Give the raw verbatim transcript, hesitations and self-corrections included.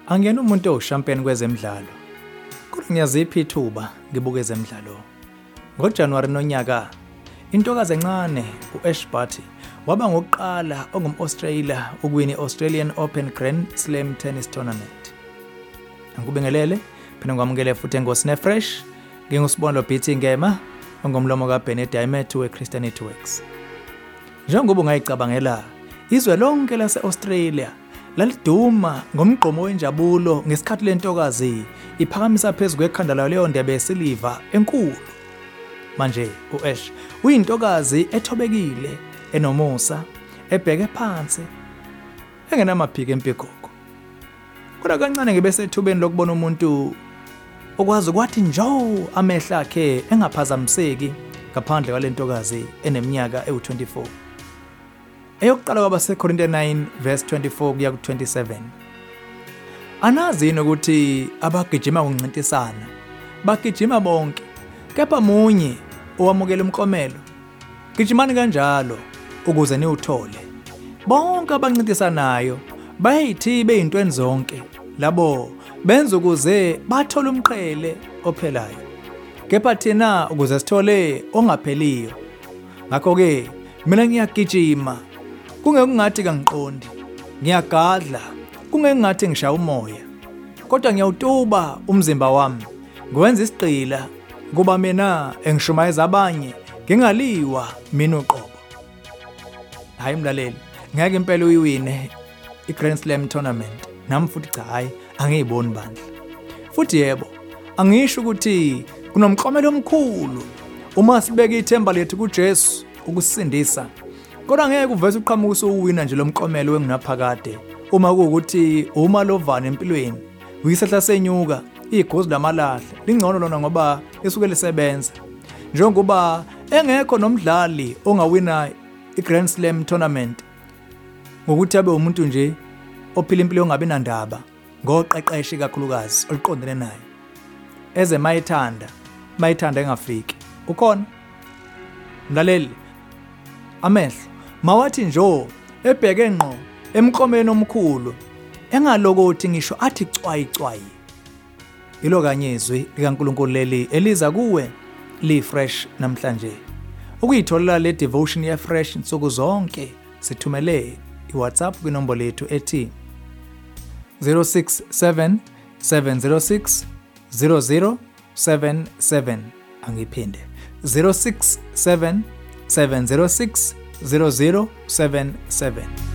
Angiyena umuntu owushampiyoni kwezemidlalo, kodwa ngiyazipha ithuba ngibuke ezemidlalo. NgoJanuwari nonyaka, intokazi encane u-Ash Barty waba ngokuqala ongum-Australia ukuwina i-Australian Open Grand Slam Tennis Tournament. Angikubingelele, phinde ngamukele futhi engosine fresh, ngingusibonelo Bithi Ngema, ongomlomo kaBenny Diamond we-Christianity Works. Njengoba ungayicabangela, izwe lonke lase-Australia laliduma ngomgqomo wenjabulo ngesikhathi lentokazi iphakamisa phezu kwekhanda layo leyo ndebe yesiliva enkulu. Manje u-Ash uyintokazi ethobekile, enomusa, ebheke phansi, engenamaphiko empigogo. Kodwa kancane ngibe sethubeni lokubona umuntu okwazi ukwathi njo amehla akhe engaphazamiseki ngaphandle kwalentokazi eneminyaka ewu twenty-four. Eyokuqala kwabaseKorinte nine verse twenty-four kuya ku twenty-seven. Anazi yini ukuthi abagijima kuncintisana bagijima bonke, kepha munye owamukela umklomelo? Gijimani kanjalo ukuze niwuthole. Bonke abancintisanayo bayithi beyintweni zonke, labo benza ukuze bathole umqhele ophelayo, kepha thina ukuze sithole ongapheliyo. Ngakho-ke mina ngiyagijima kungekungathi kangiqondi, ngiyagadla kungekungathi ngishaya umoya, kodwa ngiyawutuba umzimba wami, ngiwenza isigqila kuba mina engishumayeza abanye ngingaliwa mina uqobo. Hayi mlaleli, ngeke impela uyiwine i-Grand Slam Tournament, nami futhi cha, hayi angiyiboni bandla. Futhi yebo, angisho ukuthi kunomklomelo omkhulu uma sibeka ithemba lethu kuJesu ukusindisa, kodwa ngeke uveze uqhamuka usuwina nje lo mklomelo wengunaphakade uma kuwukuthi uma lovana empilweni, uyisehla senyuka, igozi lamalahle lingcono lona ngoba lisuke lisebenza. Njengoba engekho nomdlali ongawina i-Grand Slam Tournament ngokuthi abe umuntu nje ophila impilo ongabi nandaba ngoqeqeshi kakhulukazi oliqondene naye, eze mayithanda mayithanda engafiki. Ukhona mlaleli, amehlo mawathi njo ebheke ngqo emklomeni omkhulu, engalokothi ngisho athi cwayi cwayi. Ilo kanyezwi likaNkulunkulu leli eliza kuwe li fresh namhlanje. Ukuyitholela le devotion ye fresh insuku zonke, sithumele iWhatsApp kwinombolo lethu ethi zero six seven seven zero six zero zero seven seven. Angiphinde zero six seven seven zero six zero zero seven seven.